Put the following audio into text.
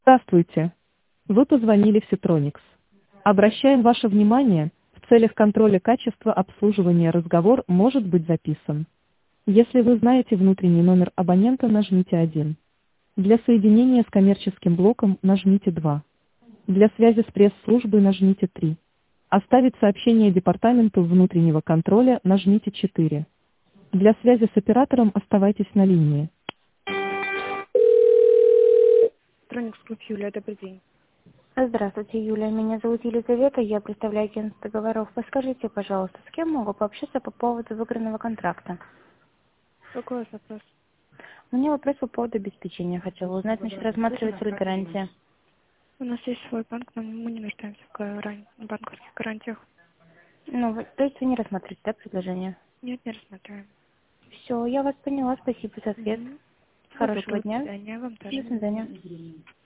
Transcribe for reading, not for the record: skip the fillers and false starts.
Здравствуйте. Вы позвонили в Ситроникс. Обращаем ваше внимание, в целях контроля качества обслуживания разговор может быть записан. Если вы знаете внутренний номер абонента, нажмите 1. Для соединения с коммерческим блоком нажмите 2. Для связи с пресс-службой нажмите 3. Оставить сообщение департаменту внутреннего контроля нажмите 4. Для связи с оператором оставайтесь на линии. Ситроникс Клуб, Юлия, добрый день. Здравствуйте, Юлия. Меня зовут Елизавета, я представляю агентство договоров. Подскажите, пожалуйста, с кем могу пообщаться по поводу выигранного контракта? Какой у вас вопрос? У меня вопрос по поводу обеспечения. Хотела узнать, значит, рассматривается ли гарантия. У нас есть свой банк, но мы не нуждаемся в банковских гарантиях. Ну, то есть вы не рассматриваете, да, предложение? Нет, не рассматриваем. Все, я вас поняла. Спасибо за ответ. Мгм. Всего Хорошего доброго, до дня. свидания, вам До тоже. свидания.